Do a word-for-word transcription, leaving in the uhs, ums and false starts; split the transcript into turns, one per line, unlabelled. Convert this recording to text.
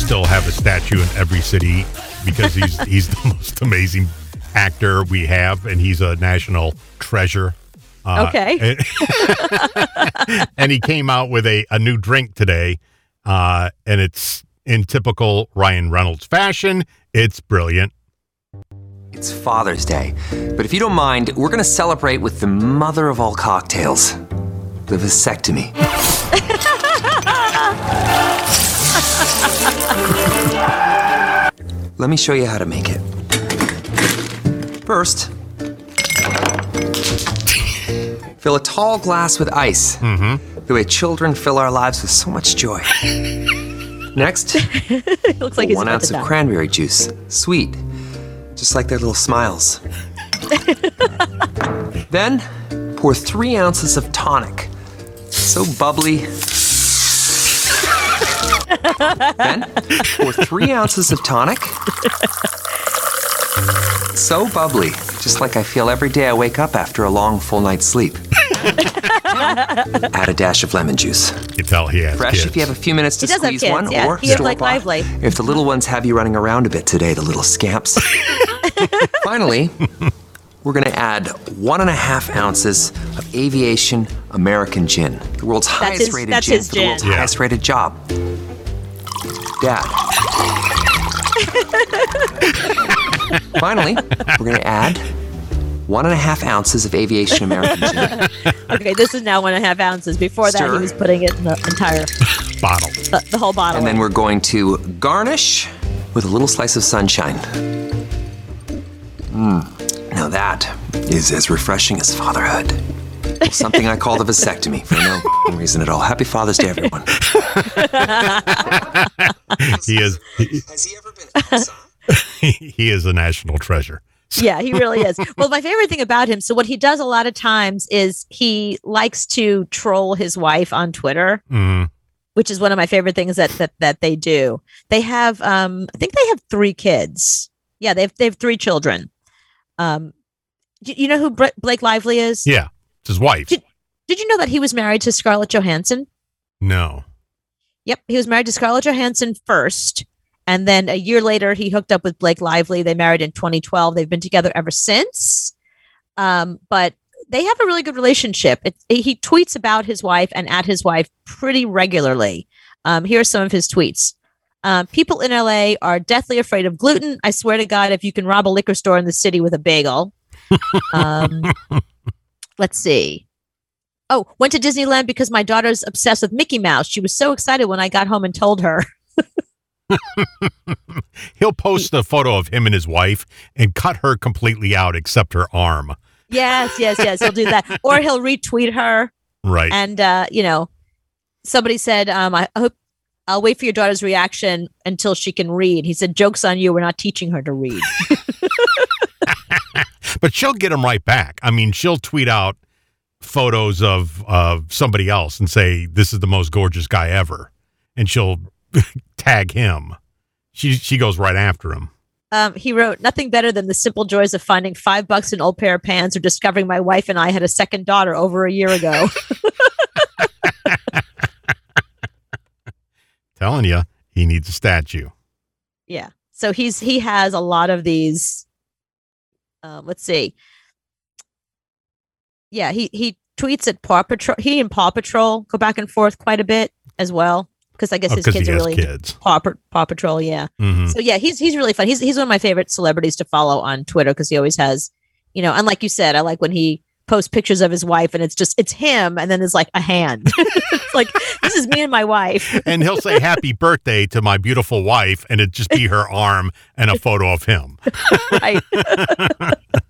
still have a statue in every city because he's he's the most amazing actor we have, and he's a national treasure. Uh,
okay.
And, and he came out with a, a new drink today, uh, and it's in typical Ryan Reynolds fashion. It's brilliant.
It's Father's Day, but if you don't mind, we're going to celebrate with the mother of all cocktails, the vasectomy. Let me show you how to make it. First, fill a tall glass with ice,
Mm-hmm.
the way children fill our lives with so much joy. Next,
It looks like he's
one
about
ounce
to
of
die.
cranberry juice, sweet, just like their little smiles. Then, pour three ounces of tonic, so bubbly. Then, pour three ounces of tonic, so bubbly, just like I feel every day I wake up after a long, full night's sleep. Add a dash of lemon juice.
You tell he has
Fresh
kids.
if you have a few minutes to
He does have
squeeze
kids,
one,
yeah.
or
He has
store
Blake
bought.
Lively.
If the little ones have you running around a bit today, the little scamps. Finally, we're going to add one and a half ounces of Aviation American Gin, the world's
That's
highest
his-
rated
that's
gin
his
for the world's
gin.
Yeah.
highest rated job. Dad. Finally, we're going to add one and a half ounces of Aviation American Gin.
Okay, this is now one and a half ounces. Before that,
Stir.
he was putting it in the entire,
Bottle.
the, the whole bottle.
And then we're going to garnish with a little slice of sunshine. Mmm. Now that is as refreshing as fatherhood. Something I call the vasectomy for no reason at all. Happy Father's Day, everyone.
He is he,
Has he ever been outside?
he is a national treasure.
Yeah, he really is. Well, my favorite thing about him, so what he does a lot of times is he likes to troll his wife on Twitter,
Mm.
which is one of my favorite things that that, that they do. They have, um, I think they have three kids. Yeah, they have, they have three children. Um, do you know who Br- Blake Lively is?
Yeah, it's his wife.
Did- Did you know that he was married to Scarlett Johansson?
No.
Yep, he was married to Scarlett Johansson first, and then a year later he hooked up with Blake Lively. They married in twenty twelve. They've been together ever since. Um, but they have a really good relationship. It, he tweets about his wife and at his wife pretty regularly. Um, here are some of his tweets. Um, people in L A are deathly afraid of gluten. I swear to God, if you can rob a liquor store in the city with a bagel. Um, let's see. Oh, went to Disneyland because my daughter's obsessed with Mickey Mouse. She was so excited when I got home and told her.
He'll post a photo of him and his wife and cut her completely out except her arm.
Yes, yes, yes. He'll do that. Or he'll retweet her.
Right.
And, uh, you know, somebody said, um, I hope I'll wait for your daughter's reaction until she can read. He said, joke's on you. We're not teaching her to read.
But she'll get him right back. I mean, she'll tweet out photos of of somebody else and say, this is the most gorgeous guy ever. And she'll tag him. She she goes right after him.
Um, he wrote, nothing better than the simple joys of finding five bucks in old pair of pants or discovering my wife and I had a second daughter over a year ago.
Telling you, he needs a statue.
Yeah. So he's he has a lot of these. Uh, let's see. Yeah, he he tweets at Paw Patrol. He and Paw Patrol go back and forth quite a bit as well because I guess
Oh,
his
'cause
kids
he
are
has
really into
kids.
Paw, Pa- Paw Patrol. Yeah.
Mhm.
So yeah, he's he's really fun. He's he's one of my favorite celebrities to follow on Twitter because he always has, you know, and like you said, I like when he posts pictures of his wife and it's just it's him and then there's like a hand. It's like this is me and my wife.
And he'll say happy birthday to my beautiful wife, and it'd just be her arm and a photo of him.
Right.